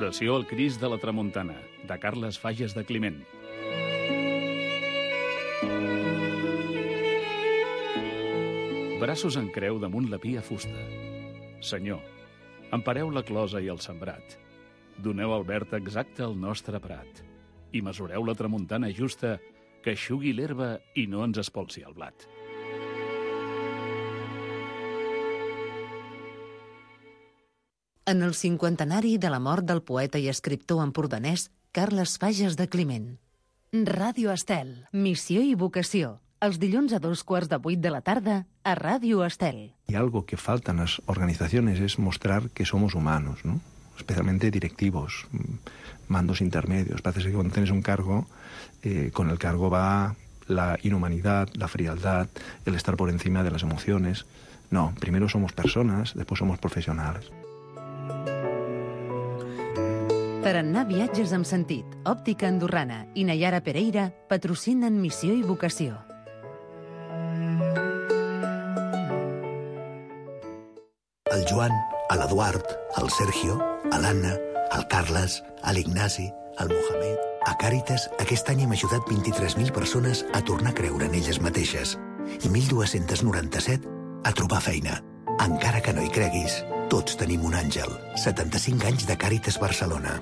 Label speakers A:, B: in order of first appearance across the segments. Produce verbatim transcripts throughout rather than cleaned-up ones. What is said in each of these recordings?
A: Oració al Crist de la Tramuntana, de Carles Fages de Climent. Braços en creu damunt la pia fusta. Senyor, empareu la closa i el sembrat. Doneu el verd exacte al nostre prat. I mesureu la tramuntana justa, que eixugui l'herba i no ens espolsi el blat.
B: En el cinquantenari de la mort del poeta i escriptor empordanès Carles Fages de Climent. Ràdio Estel, missió i vocació. Els dilluns a dos quarts de vuit de la tarda a Ràdio Estel.
C: Y algo que falta en las organizaciones es mostrar que somos humanos, ¿no? Especialmente directivos, mandos intermedios. Parece que cuando tienes un cargo, eh, con el cargo va la inhumanidad, la frialdad, el estar por encima de las emociones. No, primero somos personas, después somos profesionales.
B: Tarannà Viatges amb Sentit, Òptica Andorrana i Nayara Pereira patrocinen Missió i Vocació.
D: El Joan, l'Eduard, el Sergio, l'Anna, el Carles, l'Ignasi, el Mohamed... A Càritas, aquest any hem ajudat vint-i-tres mil persones a tornar a creure en elles mateixes i mil dos-cents noranta-set a trobar feina. Encara que no hi creguis, tots tenim un àngel. setanta-cinc anys de Càritas Barcelona.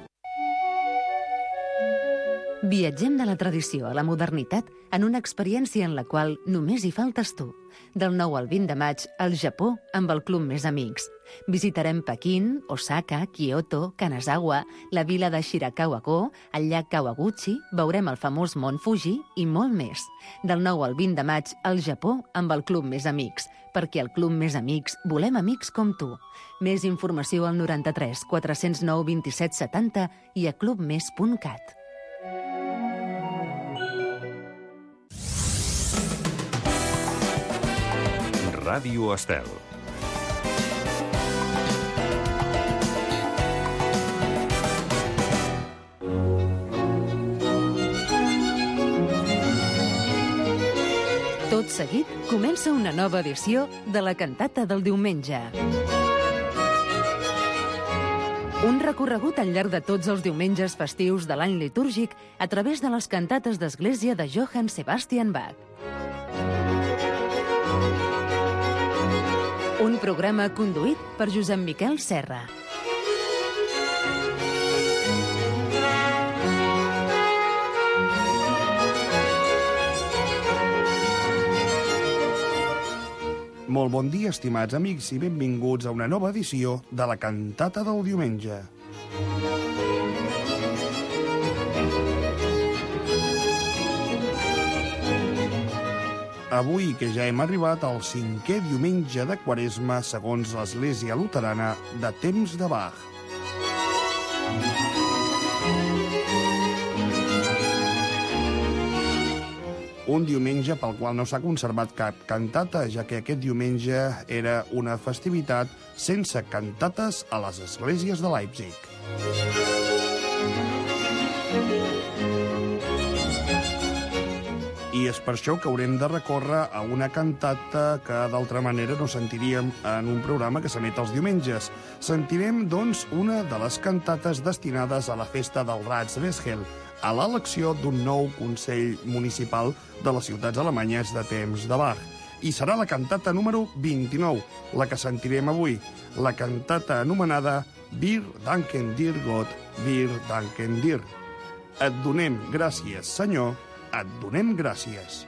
B: Viatgem de la tradició a la modernitat en una experiència en la qual només hi faltes tu. Del nou al vint de maig, al Japó, amb el Club Més Amics. Visitarem Pequín, Osaka, Kyoto, Kanazawa, la vila de Shirakawa-go, el llac Kawaguchi, veurem el famós Mont Fuji i molt més. Del nou al vint de maig, al Japó, amb el Club Més Amics. Perquè al Club Més Amics volem amics com tu. Més informació al noranta-tres quatre-cents nou vint-i-set setanta i a clubmes punt cat.
E: Ràdio Estel.
B: Tot seguit comença una nova edició de la cantata del diumenge. Un recorregut al llarg de tots els diumenges festius de l'any litúrgic a través de les cantates d'església de Johann Sebastian Bach. Un programa conduït per Josep Miquel Serra.
F: Molt bon dia, estimats amics, i benvinguts a una nova edició de la cantata del diumenge. Avui, que ja hem arribat al cinquè diumenge de Quaresma segons l'Església Luterana de temps de Bach. Un diumenge pel qual no s'ha conservat cap cantata, ja que aquest diumenge era una festivitat sense cantates a les esglésies de Leipzig. I és per això que haurem de recórrer a una cantata que d'altra manera no sentiríem en un programa que s'emet els diumenges. Sentirem, doncs, una de les cantates destinades a la festa del Ratswechsel, a l'elecció d'un nou Consell Municipal de les ciutats alemanyes de temps de Bach. I serà la cantata número vint-i-nou, la que sentirem avui, la cantata anomenada Wir danken dir Gott, wir danken dir. Et donem gràcies, Senyor, et donem gràcies.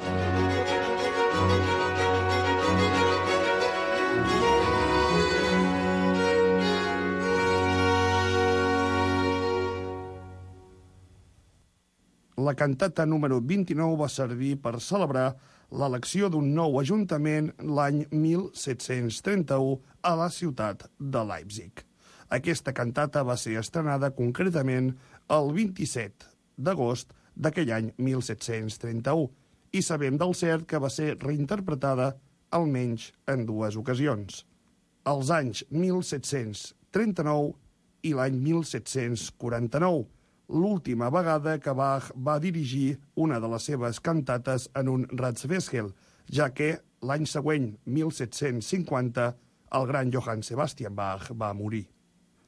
F: La cantata número vint-i-nou va servir per celebrar l'elecció d'un nou ajuntament l'any mil set-cents trenta-u a la ciutat de Leipzig. Aquesta cantata va ser estrenada concretament el vint-i-set d'agost d'aquell any mil set-cents trenta-u i sabem del cert que va ser reinterpretada almenys en dues ocasions. Els anys mil set-cents trenta-nou i l'any mil set-cents quaranta-nou, l'última vegada que Bach va dirigir una de les seves cantates en un Ratswechsel, ja que l'any següent, mil set-cents cinquanta, el gran Johann Sebastian Bach va morir.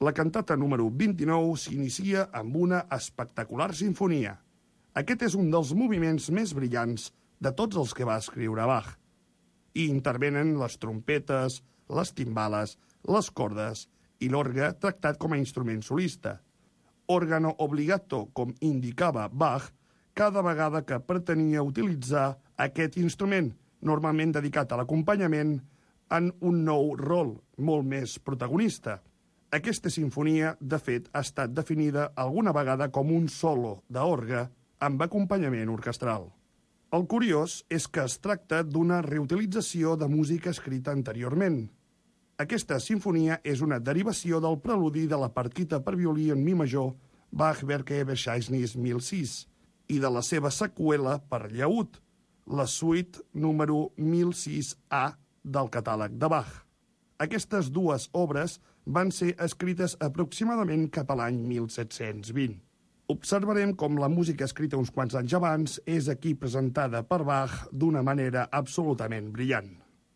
F: La cantata número vint-i-nou s'inicia amb una espectacular sinfonia. Aquest és un dels moviments més brillants de tots els que va escriure Bach. Hi intervenen les trompetes, les timbales, les cordes i l'orgue tractat com a instrument solista. Òrgano obligato, com indicava Bach, cada vegada que pretenia utilitzar aquest instrument, normalment dedicat a l'acompanyament, en un nou rol, molt més protagonista. Aquesta sinfonia, de fet, ha estat definida alguna vegada com un solo d'orgue amb acompanyament orquestral. El curiós és que es tracta d'una reutilització de música escrita anteriorment. Aquesta sinfonia és una derivació del preludi de la partita per violí en mi major Bach-Werke Bescheidnis mil sis i de la seva seqüela per llaüt, la suite número mil sis A del catàleg de Bach. Aquestes dues obres van ser escrites aproximadament cap a l'any mil set-cents vint. Observarem com la música escrita uns quants anys abans és aquí presentada per Bach d'una manera absolutament brillant.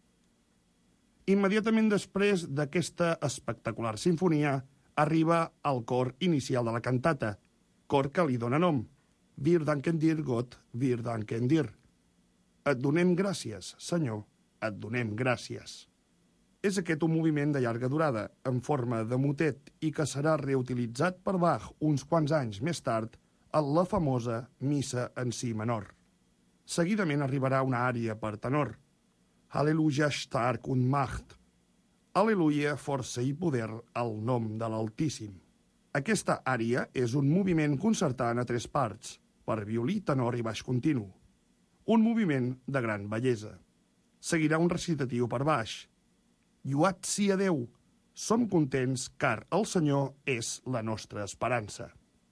F: Immediatament després d'aquesta espectacular sinfonia arriba el cor inicial de la cantata, cor que li dóna nom, Wir danken dir Gott, wir danken dir. Et donem gràcies, Senyor, et donem gràcies. És aquest un moviment de llarga durada, en forma de motet, i que serà reutilitzat per Bach uns quants anys més tard en la famosa missa en si menor. Seguidament arribarà una ària per tenor, Halleluja stark und Macht, Aleluia, força i poder al nom de l'Altíssim. Aquesta ària és un moviment concertant a tres parts, per violí, tenor i baix continu. Un moviment de gran bellesa. Seguirà un recitatiu per baix. Lluat sia Déu, som contents car el Senyor és la nostra esperança.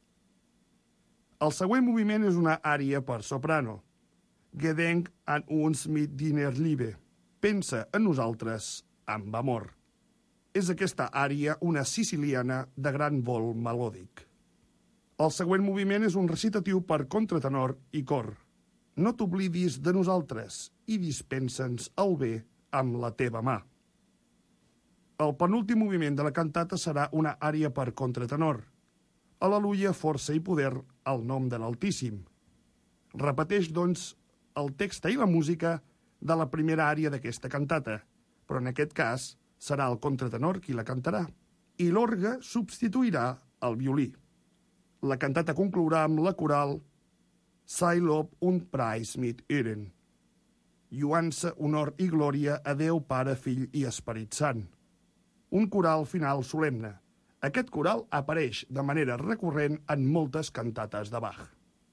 F: El següent moviment és una ària per soprano. Gedenk an uns mit deiner Liebe. Pensa en nosaltres amb amor. És aquesta ària una siciliana de gran vol melòdic. El següent moviment és un recitatiu per contratenor i cor. No t'oblidis de nosaltres i dispensa'ns el bé amb la teva mà. El penúltim moviment de la cantata serà una ària per contratenor. Aleluia, força i poder al nom de l'Altíssim. Repeteix, doncs, el text i la música de la primera ària d'aquesta cantata, però en aquest cas serà el contratenor qui la cantarà, i l'orgue substituirà el violí. La cantata conclourà amb la coral Sei Lob und Preis mit Ehren. Lluança, honor i glòria a Déu, Pare, Fill i Esperit Sant. Un coral final solemne. Aquest coral apareix de manera recurrent en moltes cantates de Bach.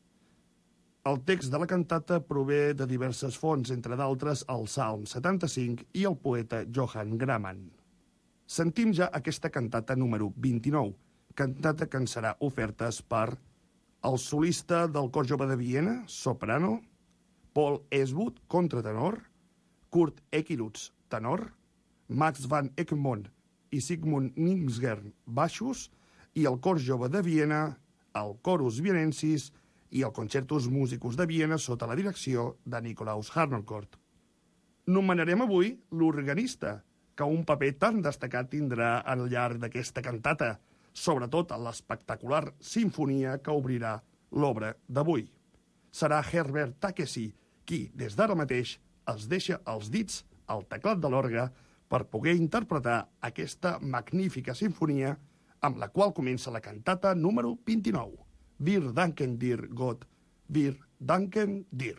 F: El text de la cantata prové de diverses fonts, entre d'altres el Salm setanta-cinc i el poeta Johann Gramann. Sentim ja aquesta cantata número vint-i-nou, cantata que ens serà ofertes per el solista del Cor Jove de Viena, soprano, Paul Eswood, contratenor, Kurt Ekirutz, tenor, Max van Egmond i Sigmund Nixgern, baixos, i el Cor Jove de Viena, el Chorus Vienensis i el Concertus Musicus de Viena sota la direcció de Nikolaus Harnoncourt. Nomenarem avui l'organista, que un paper tan destacat tindrà al llarg d'aquesta cantata, sobretot en l'espectacular sinfonia que obrirà l'obra d'avui. Serà Herbert Takesi, qui, des d'ara mateix, els deixa els dits al teclat de l'orgue per poder interpretar aquesta magnífica sinfonia amb la qual comença la cantata número vint-i-nou. Wir danken dir, Gott, wir danken dir.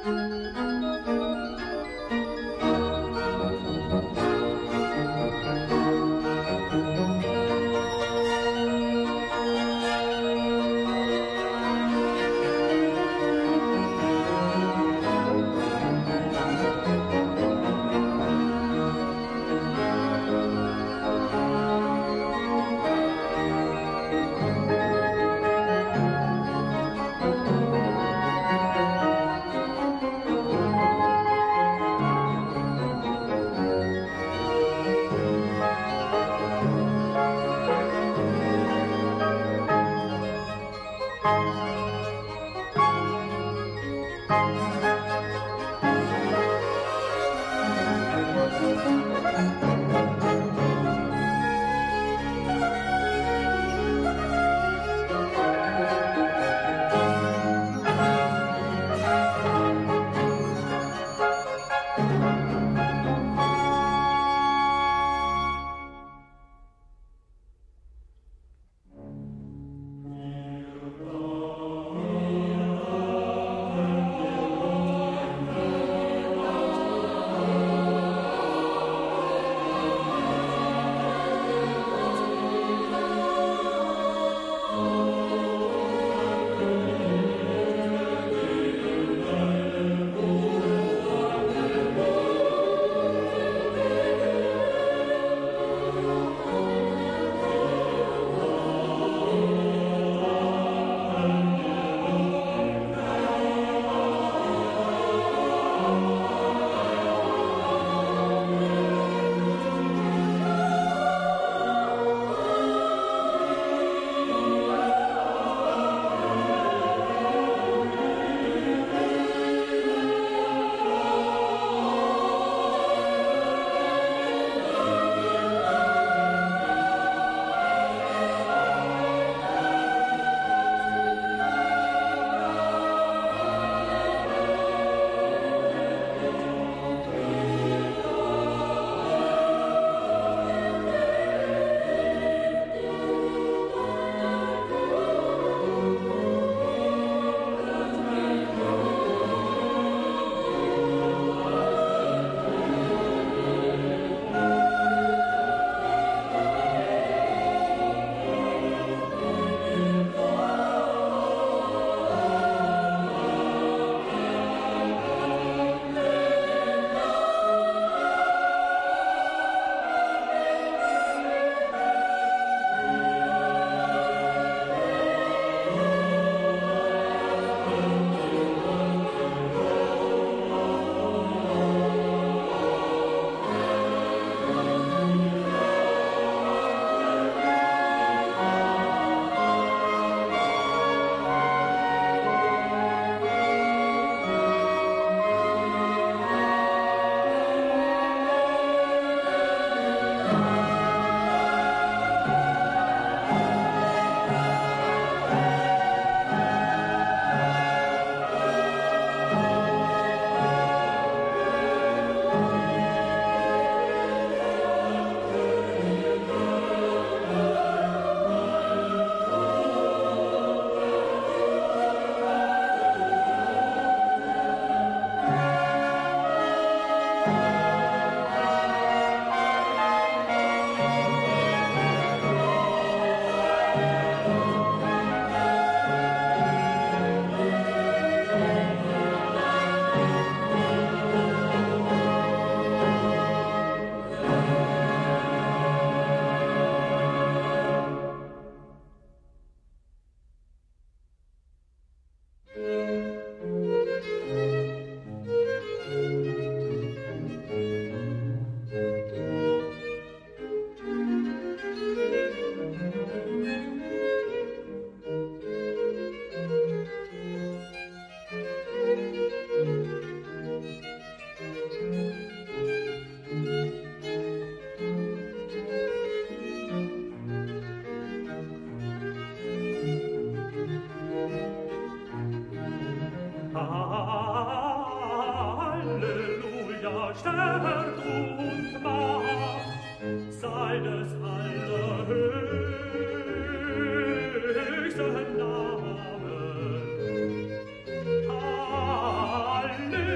G: Namen. Halleluja.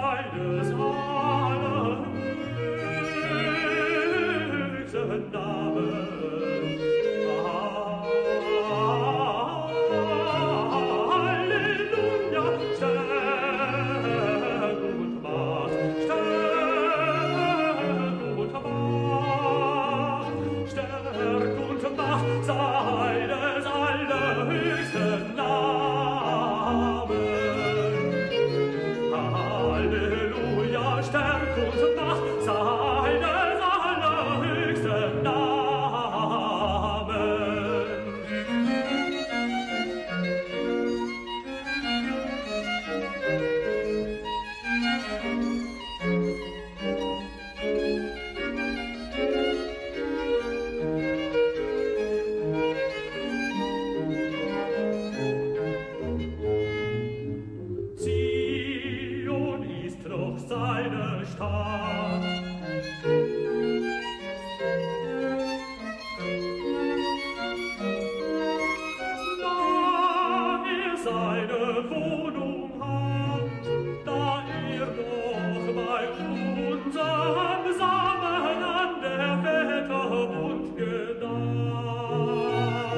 G: seines allerhöchsten Namen. Halleluja, Stärk und Macht, Stärk und Macht, Stärk und Macht seines allerhöchsten Namen. Halleluja, Stärk und Macht seines allerhöchsten Namen. Zion ist noch seine Stadt. Da er seine Wohnung hat, da er doch bei unserem Samen an der Väter Bund gedacht.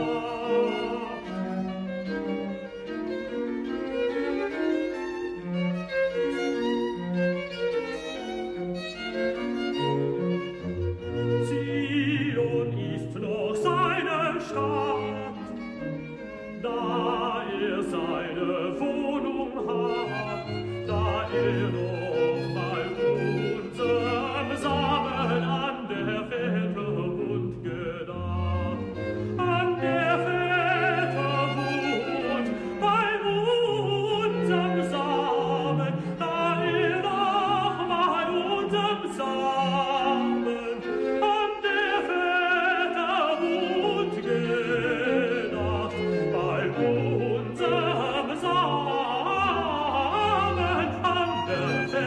G: Zion ist noch seine Stadt, da er seine Wohnung hat, da er doch bei unserem Samen an der Väter Bund gedacht. An der Väter Bund, bei unserem Samen, da er doch bei unserem Samen an der Väter Bund gedacht. Bei unserem Samen an der Väter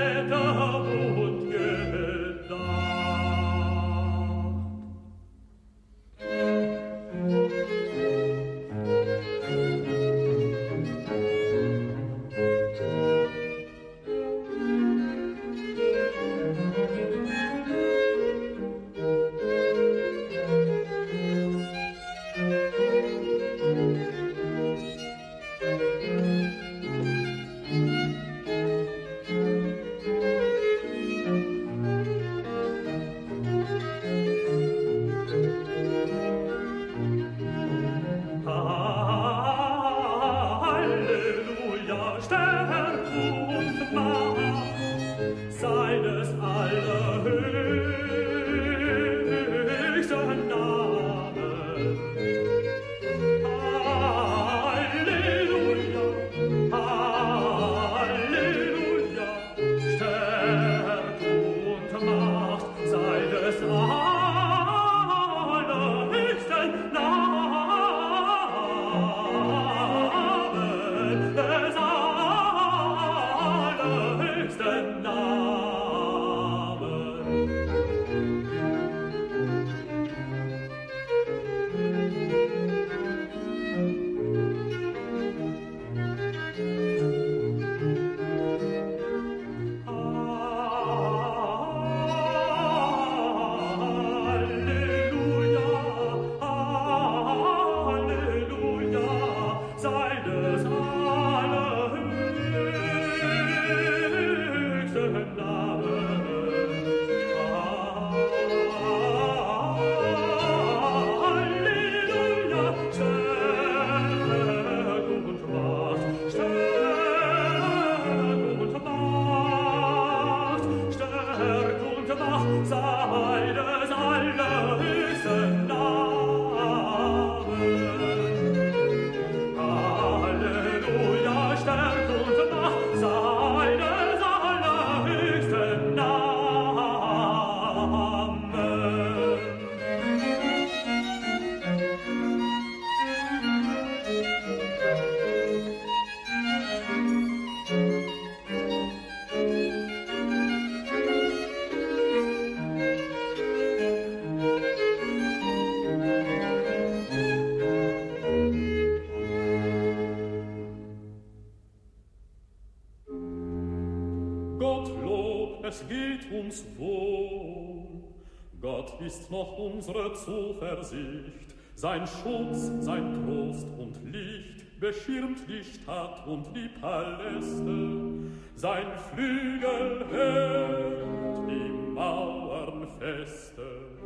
G: Gottlob, es geht uns wohl. Gott ist noch unsere Zuversicht, sein Schutz, sein Trost und Licht beschirmt die Stadt und die Paläste. Sein Flügel hält die Mauern feste.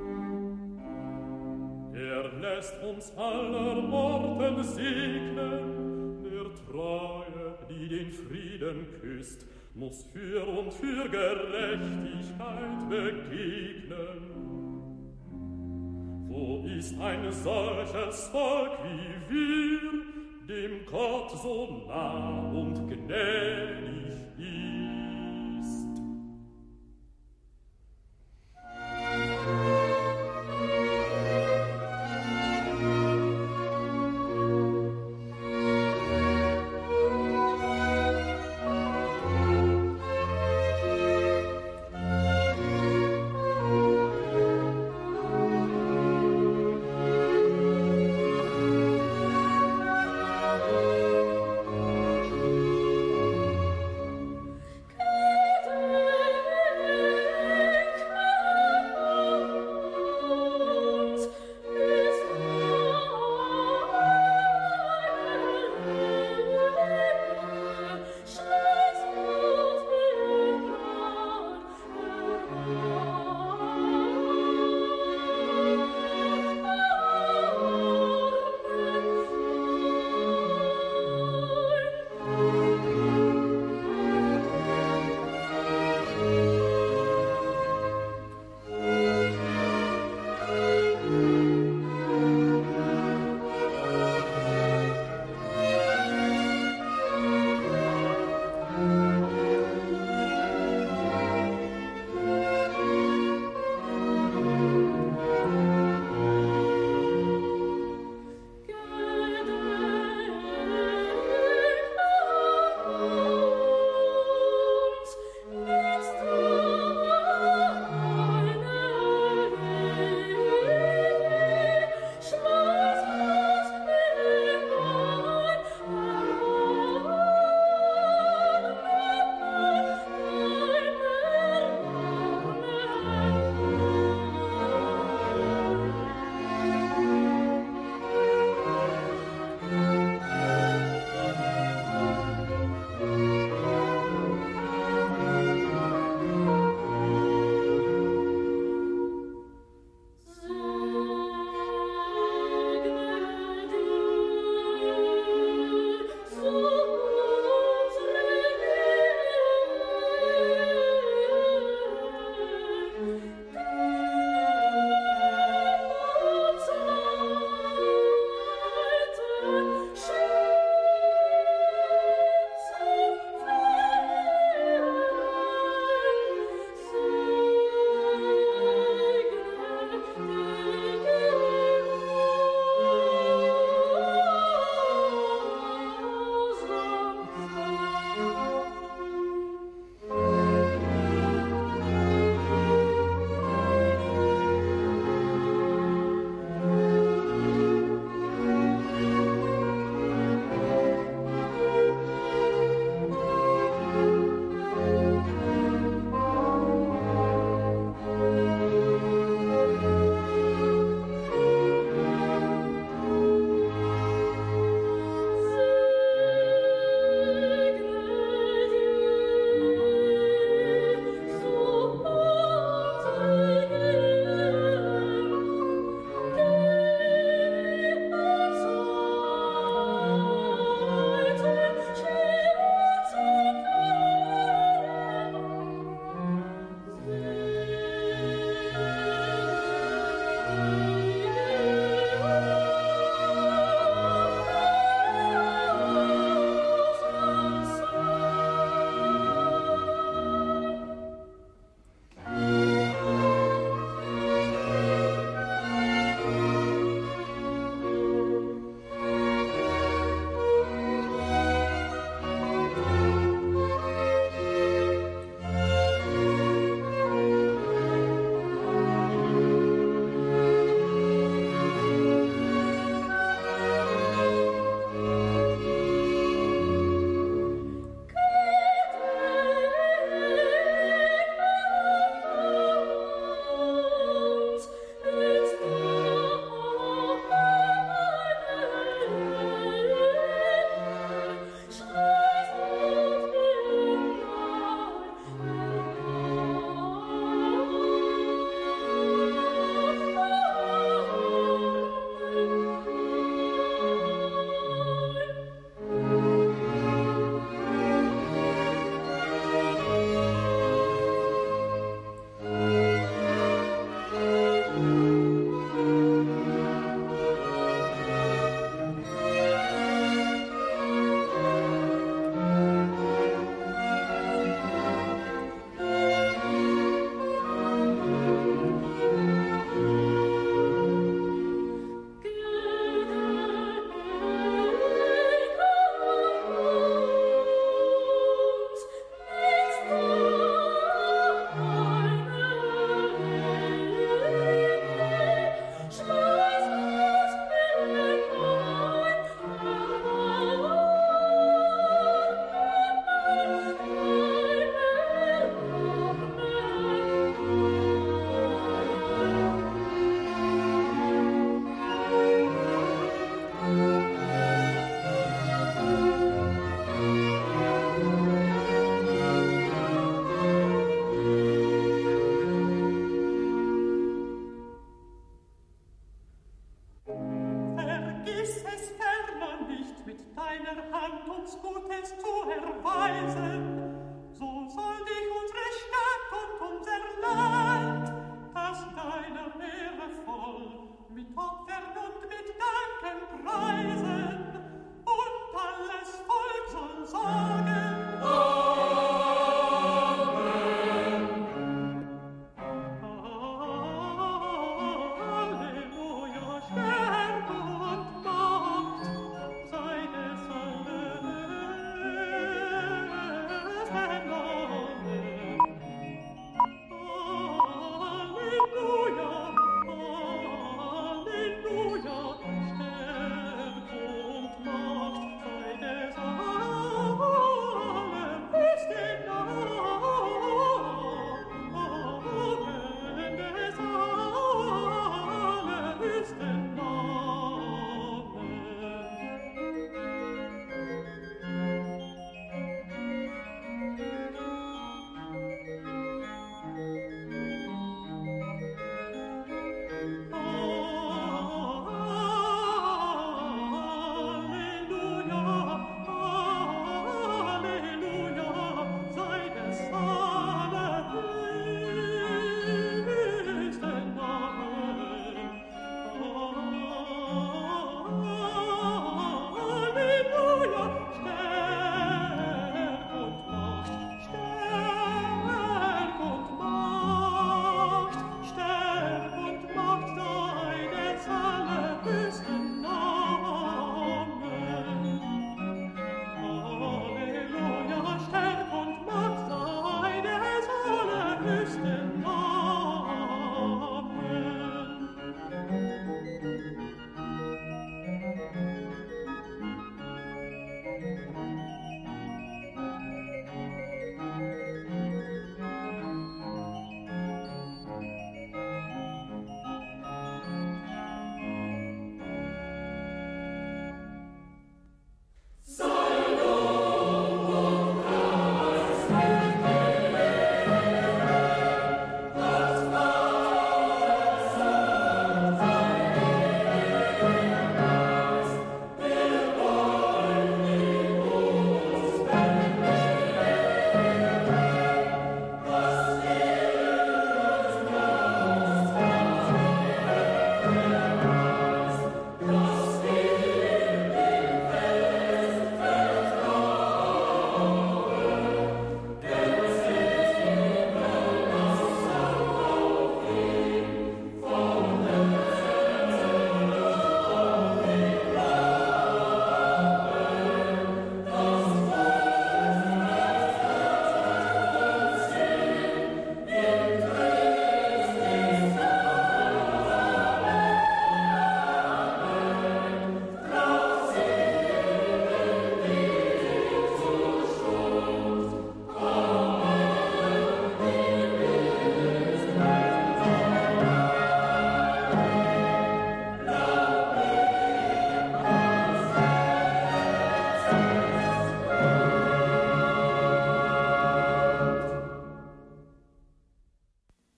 G: Er lässt uns aller Morten segnen, der Treue, die den Frieden küsst, muss für und für Gerechtigkeit begegnen. Wo ist ein solches Volk wie wir, dem Gott so nah und gnädig ist?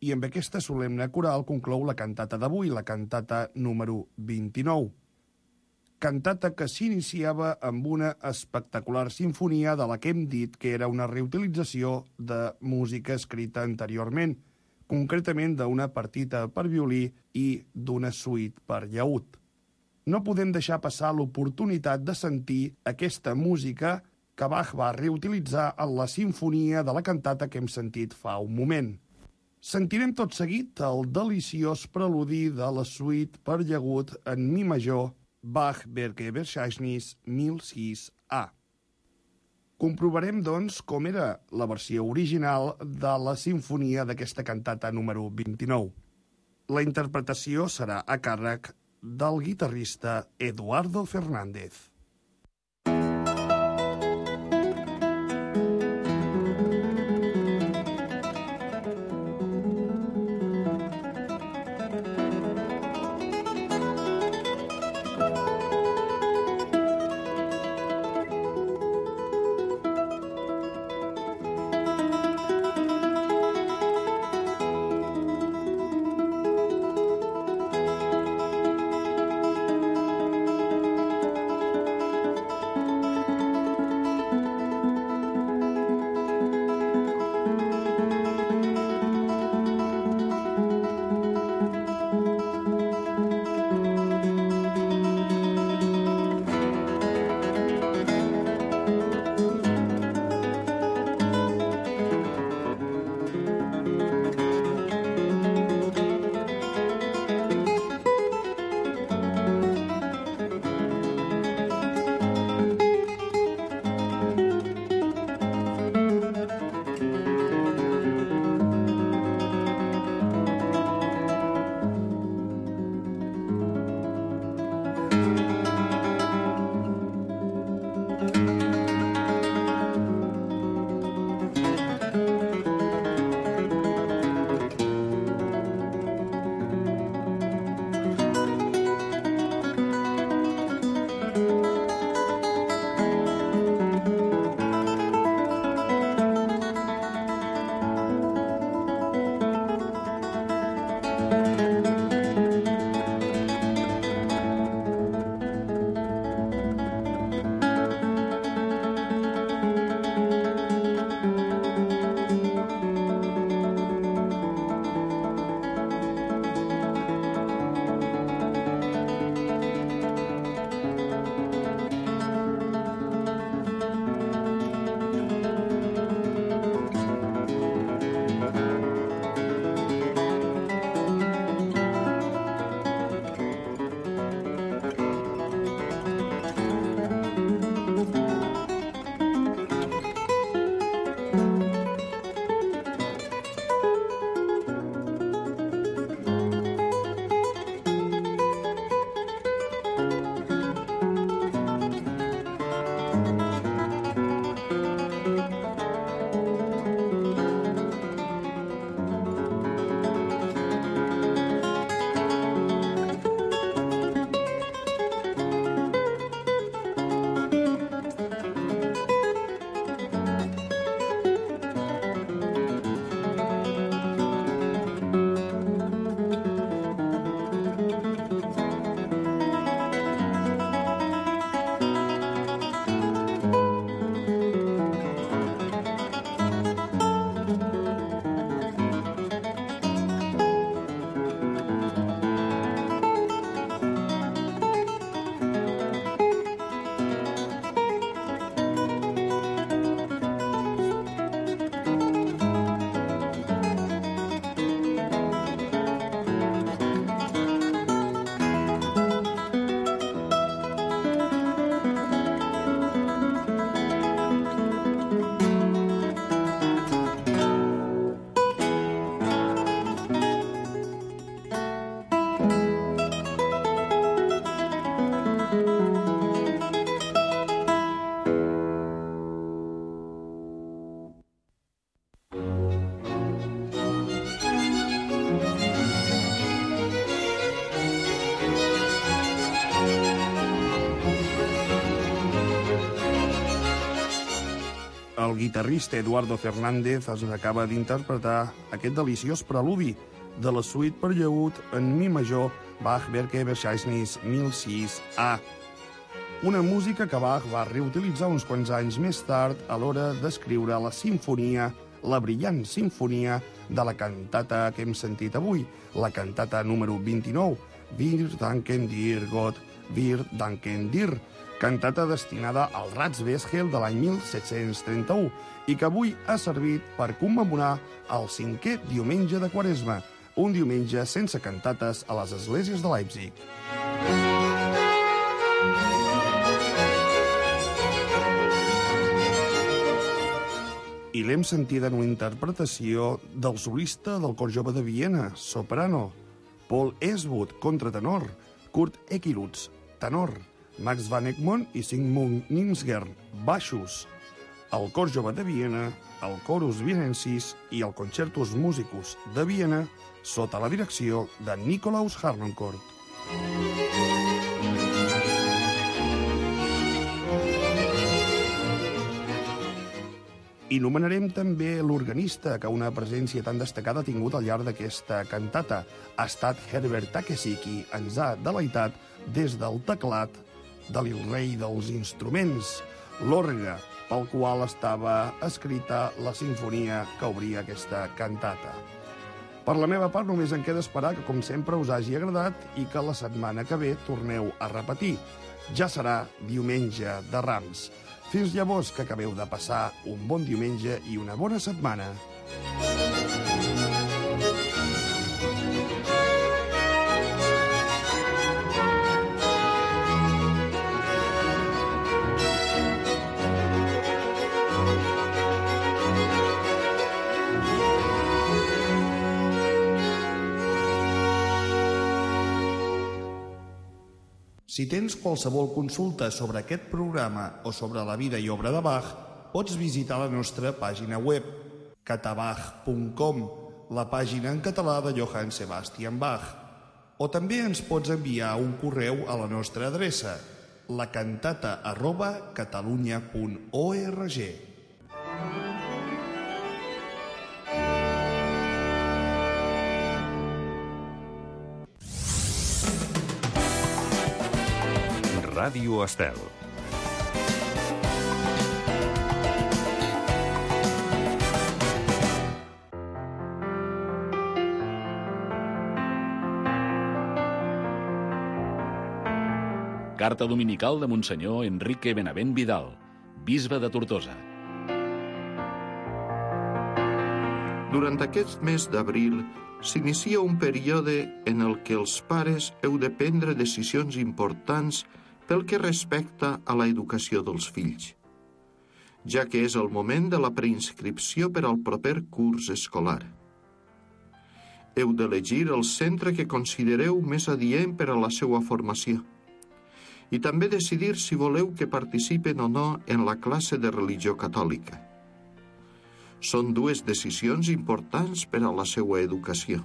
F: I amb aquesta solemne coral conclou la cantata d'avui, la cantata número vint-i-nou. Cantata que s'iniciava amb una espectacular sinfonia de la que hem dit que era una reutilització de música escrita anteriorment, concretament d'una partita per violí i d'una suite per llaüt. No podem deixar passar l'oportunitat de sentir aquesta música que Bach va reutilitzar en la sinfonia de la cantata que hem sentit fa un moment. Sentirem tot seguit el deliciós preludi de la suite per llaüt en mi major Bach Werke Verzeichnis mil sis A. Comprovarem, doncs, com era la versió original de la sinfonia d'aquesta cantata número vint-i-nou. La interpretació serà a càrrec del guitarrista Eduardo Fernández. guitarrista Eduardo Fernández es acaba d'interpretar aquest deliciós preludi de la suite per llaüt en mi major Bach-Werke Verzeichnis mil sis A. Una música que Bach va reutilitzar uns quants anys més tard a l'hora d'escriure la sinfonia, la brillant sinfonia de la cantata que hem sentit avui, la cantata número vint-i-nou, Wir danken dir Gott, Wir danken dir, cantata destinada al Ratsbestel de l'any mil set-cents trenta-u i que avui ha servit per commemorar el cinquè diumenge de Quaresma, un diumenge sense cantates a les esglésies de Leipzig. I l'hem sentida en una interpretació del solista del Cor Jove de Viena, soprano, Paul Eswood, contratenor, Kurt Ekilutz, tenor, Max van Egmond i Sigmund Nimsgern, baixos, el Cor Jove de Viena, el Chorus Vienensis i el Concertus Musicus de Viena sota la direcció de Nikolaus Harnoncourt. I nomenarem també l'organista que una presència tan destacada ha tingut al llarg d'aquesta cantata. Ha estat Herbert Takesik, qui ens ha deleitat des del teclat del rei dels instruments, l'orgue, pel qual estava escrita la sinfonia que obria aquesta cantata. Per la meva part, només em queda esperar que, com sempre, us hagi agradat i que la setmana que ve torneu a repetir. Ja serà diumenge de Rams. Fins llavors, que acabeu de passar un bon diumenge i una bona setmana. Si tens qualsevol consulta sobre aquest programa o sobre la vida i obra de Bach, pots visitar la nostra pàgina web, catabach punt com, la pàgina en català de Johann Sebastian Bach. O també ens pots enviar un correu a la nostra adreça, lacantata arroba catalunya punt org.
E: Ràdio Estel.
A: Carta dominical de Monsenyor Enrique Benavent Vidal, bisbe de Tortosa.
H: Durant aquest mes d'abril s'inicia un període en el que els pares heu de prendre decisions importants pel que respecta a la educació dels fills, ja que és el moment de la preinscripció per al proper curs escolar. Heu d'elegir el centre que considereu més adient per a la seva formació i també decidir si voleu que participen o no en la classe de religió catòlica. Són dues decisions importants per a la seva educació.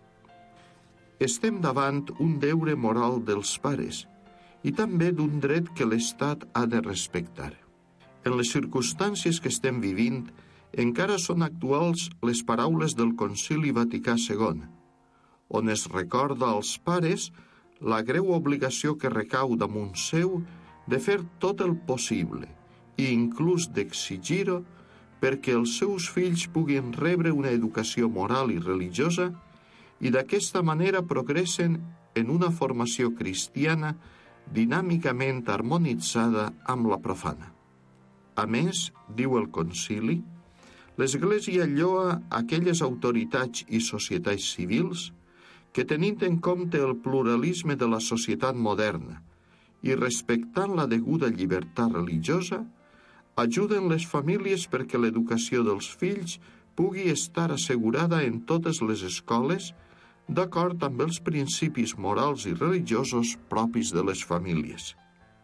H: Estem davant un deure moral dels pares i també d'un dret que l'Estat ha de respectar. En les circumstàncies que estem vivint, encara són actuals les paraules del Concili Vaticà segon, on es recorda als pares la greu obligació que recau damunt seu de fer tot el possible i inclús d'exigir-ho perquè els seus fills puguin rebre una educació moral i religiosa i d'aquesta manera progressen en una formació cristiana dinàmicament harmonitzada amb la profana. A més, diu el concili, l'Església lloa aquelles autoritats i societats civils que, tenint en compte el pluralisme de la societat moderna i respectant la deguda llibertat religiosa, ajuden les famílies perquè l'educació dels fills pugui estar assegurada en totes les escoles d'acord amb els principis morals i religiosos propis de les famílies.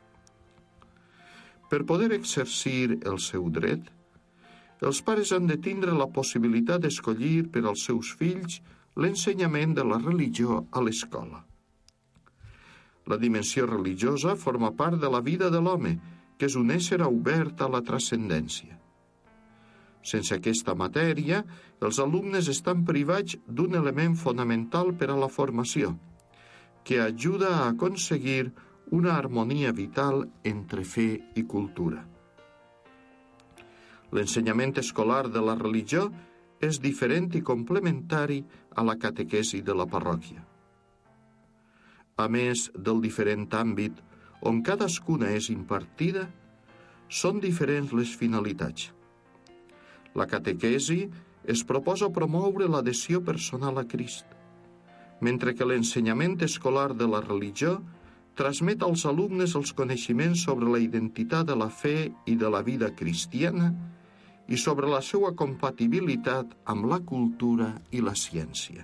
H: Per poder exercir el seu dret, els pares han de tindre la possibilitat d'escollir per als seus fills l'ensenyament de la religió a l'escola. La dimensió religiosa forma part de la vida de l'home, que és un ésser obert a la transcendència. Sense aquesta matèria, els alumnes estan privats d'un element fonamental per a la formació, que ajuda a aconseguir una harmonia vital entre fe i cultura. L'ensenyament escolar de la religió és diferent i complementari a la catequesi de la parròquia. A més del diferent àmbit on cadascuna és impartida, són diferents les finalitats. La catequesi es proposa promoure l'adhesió personal a Crist, mentre que l'ensenyament escolar de la religió transmet als alumnes els coneixements sobre la identitat de la fe i de la vida cristiana i sobre la seva compatibilitat amb la cultura i la ciència.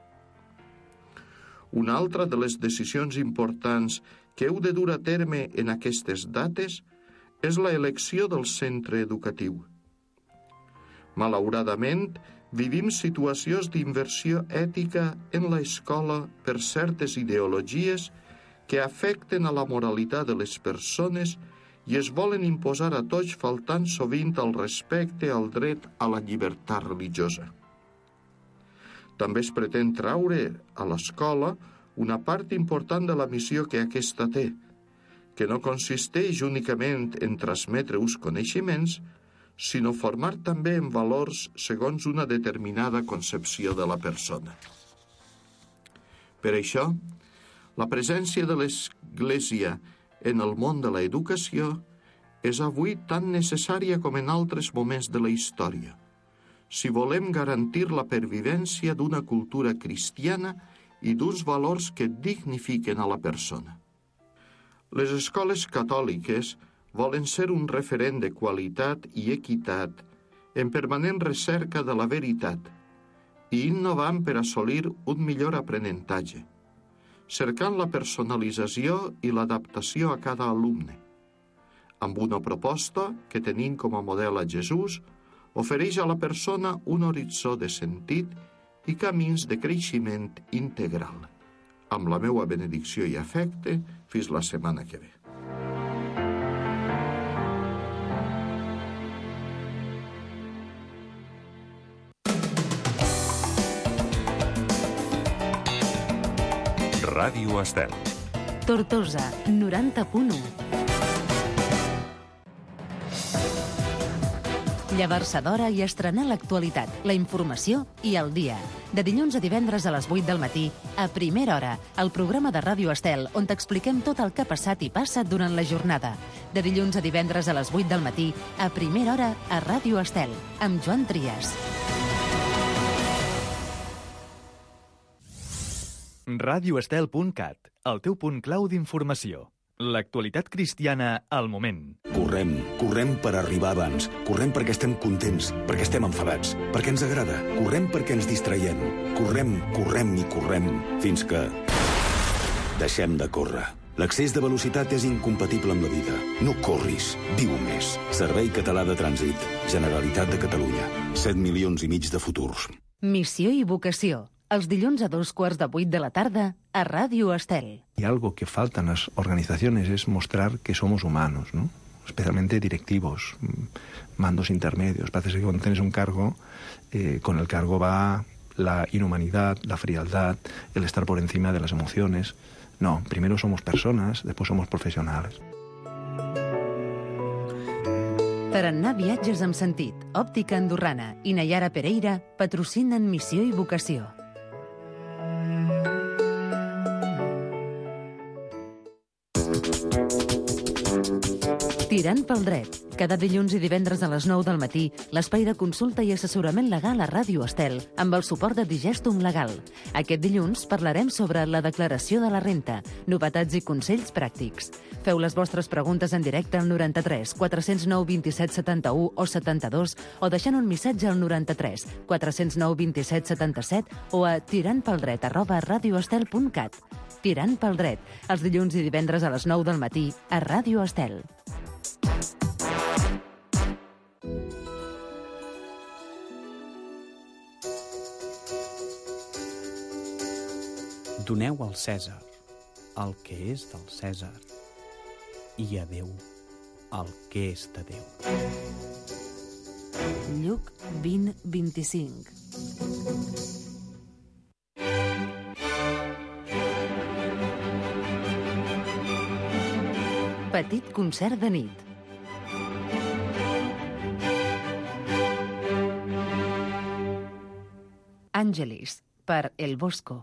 H: Una altra de les decisions importants que heu de dur a terme en aquestes dates és la elecció del centre educatiu. Malauradament, vivim situacions d'inversió ètica en l'escola per certes ideologies que afecten a la moralitat de les persones i es volen imposar a tots faltant sovint al respecte al dret a la llibertat religiosa. També es pretén traure a l'escola una part important de la missió que aquesta té, que no consisteix únicament en transmetre uns coneixements, sinó formar també en valors segons una determinada concepció de la persona. Per això, la presència de l'Església en el món de l'educació és avui tan necessària com en altres moments de la història, si volem garantir la pervivència d'una cultura cristiana i d'uns valors que dignifiquen a la persona. Les escoles catòliques volen ser un referent de qualitat i equitat en permanent recerca de la veritat i innovant per assolir un millor aprenentatge, cercant la personalització i l'adaptació a cada alumne, amb una proposta que, tenint com a model a Jesús, ofereix a la persona un horitzó de sentit i camins de creixement integral. Amb la meua benedicció i afecte, fins la setmana que ve.
E: Ràdio Estel.
B: Tortosa, noranta punt u. Llevar-se d'hora i estrenar l'actualitat, la informació i el dia. De dilluns a divendres a les vuit del matí, a primera hora, el programa de Ràdio Estel, on t'expliquem tot el que ha passat i passa durant la jornada. De dilluns a divendres a les vuit del matí, a primera hora, a Ràdio Estel, amb Joan Trias.
I: radioestel punt cat, el teu punt clau d'informació. L'actualitat cristiana al moment.
J: Correm, correm per arribar abans. Correm perquè estem contents, perquè estem enfadats, perquè ens agrada. Correm perquè ens distraiem. Correm, correm i correm, fins que deixem de córrer. L'excés de velocitat és incompatible amb la vida. No corris, viu més. Servei Català de Trànsit. Generalitat de Catalunya. set milions i mig de futurs.
B: Missió i vocació. Els dilluns a dos quarts de vuit de la tarda a Ràdio Estel.
C: Y algo que falta en las organizaciones es mostrar que somos humanos, ¿no? Especialmente directivos, mandos intermedios. Parece que cuando tienes un cargo, eh, con el cargo va la inhumanidad, la frialdad, el estar por encima de las emociones. No, primero somos personas, después somos profesionales.
B: Tarannà Viatges amb Sentit, Òptica Andorrana i Nayara Pereira patrocinen Missió i Vocació. Tirant pel dret. Cada dilluns i divendres a les nou del matí, l'espai de consulta i assessorament legal a Ràdio Estel, amb el suport de Digestum Legal. Aquest dilluns parlarem sobre la declaració de la renta, novetats i consells pràctics. Feu les vostres preguntes en directe al noranta-tres quatre zero nou vint-i-set setanta-u o setanta-dos o deixant un missatge al noranta-tres quatre zero nou vint-i-set setanta-set o a tirantpeldret arroba radioestel punt cat. Tirant pel dret, els dilluns i divendres a les nou del matí a Ràdio Estel.
K: Doneu al Cèsar el que és del Cèsar i a Déu el que és de Déu.
B: Lluc vint vint-i-cinc. Petit concert de nit. Àngelis, per El Bosco.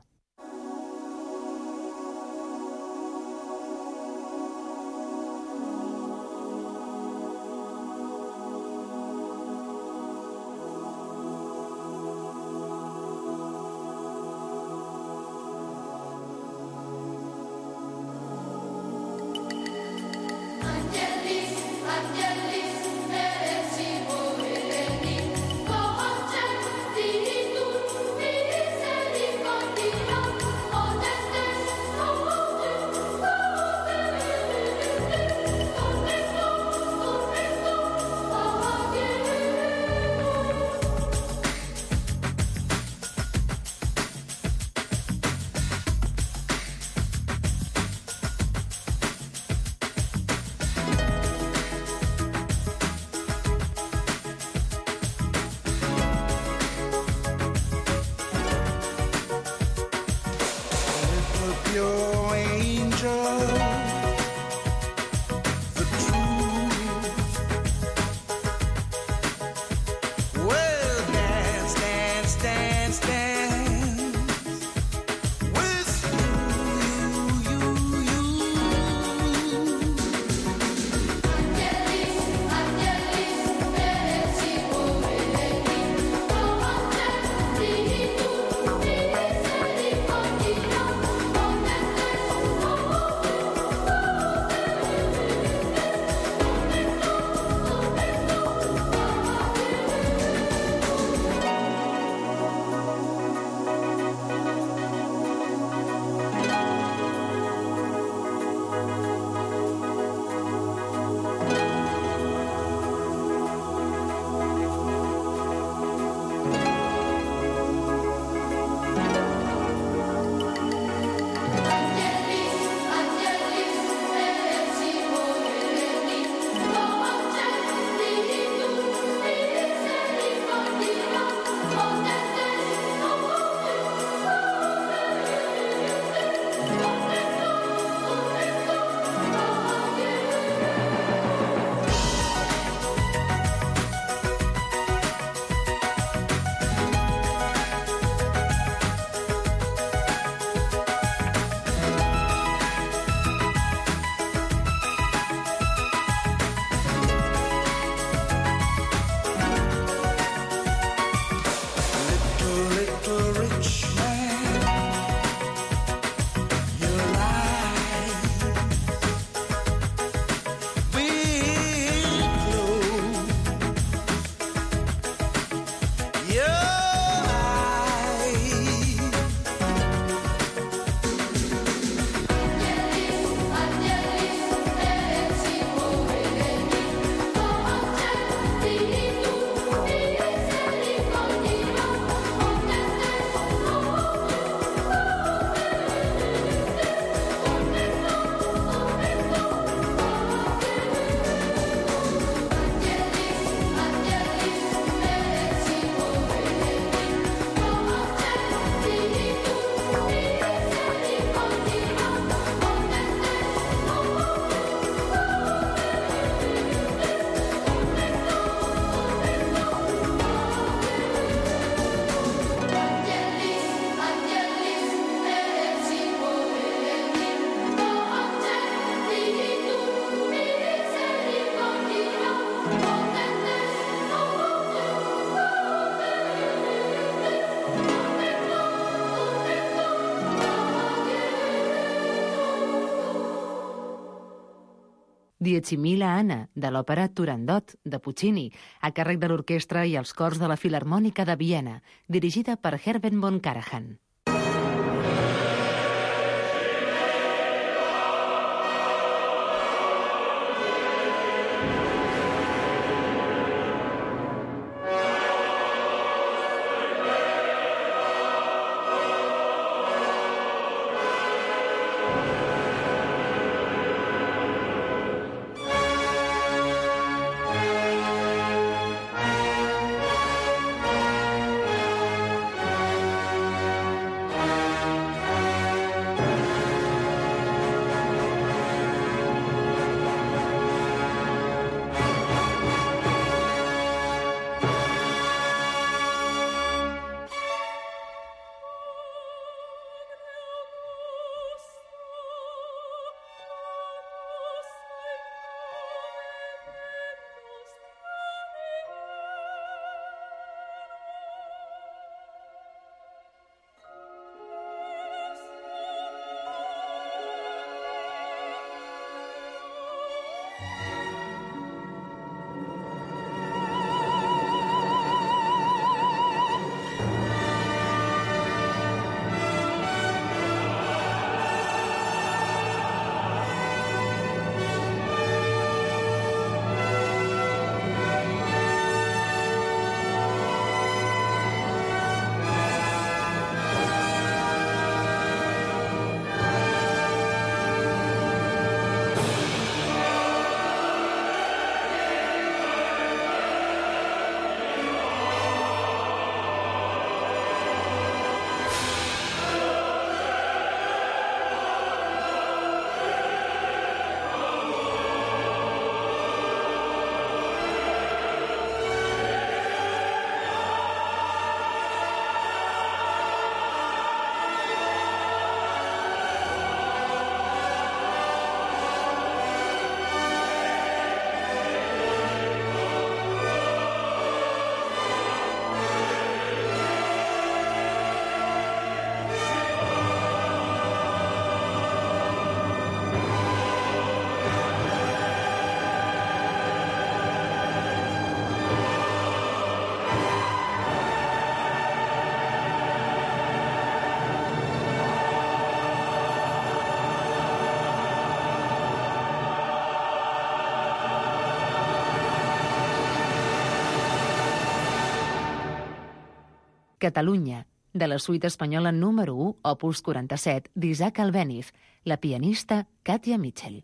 B: Diecimila Anna, de l'òpera Turandot, de Puccini, a càrrec de l'orquestra i els cors de la Filharmònica de Viena, dirigida per Herbert von Karajan. Catalunya, de la suite espanyola número u, opus quaranta-set, d'Isaac Albéniz, la pianista Katia Mitchell.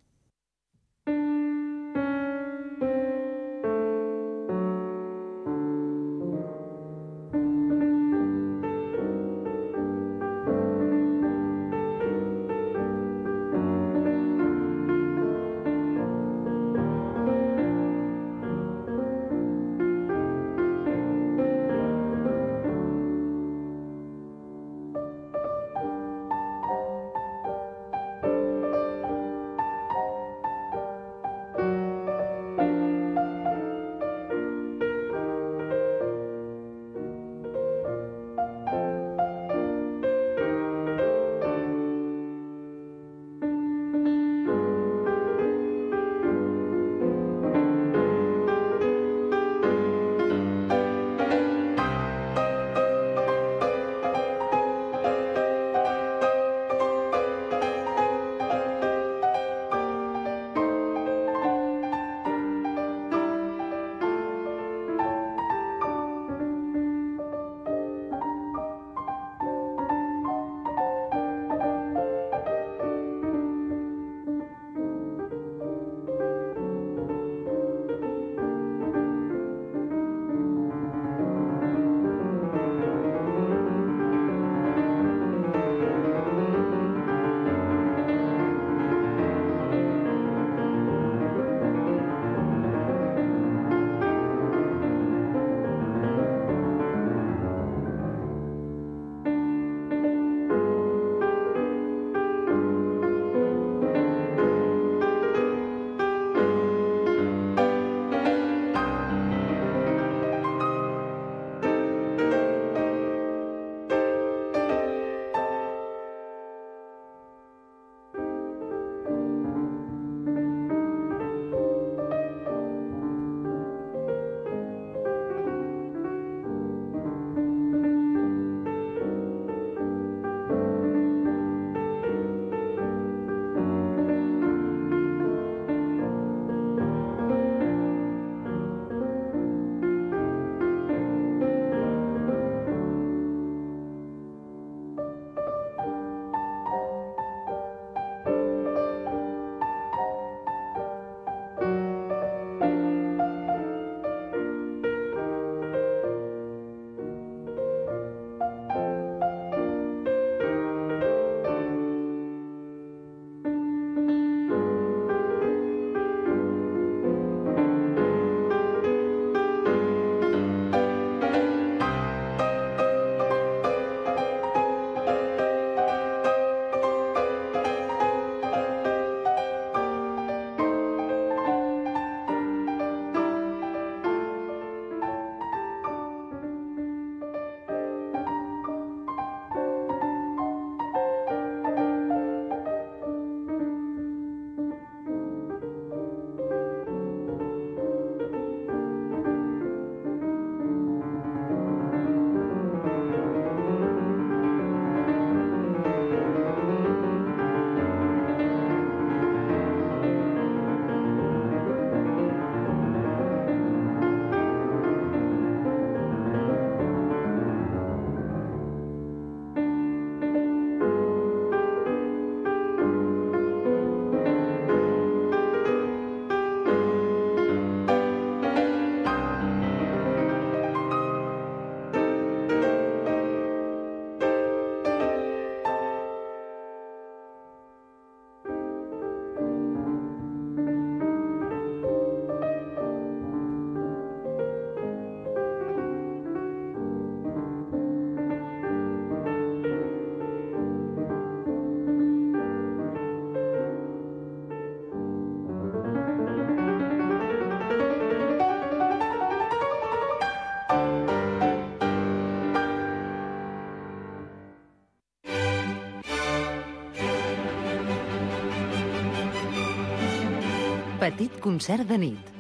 B: Petit concert de nit,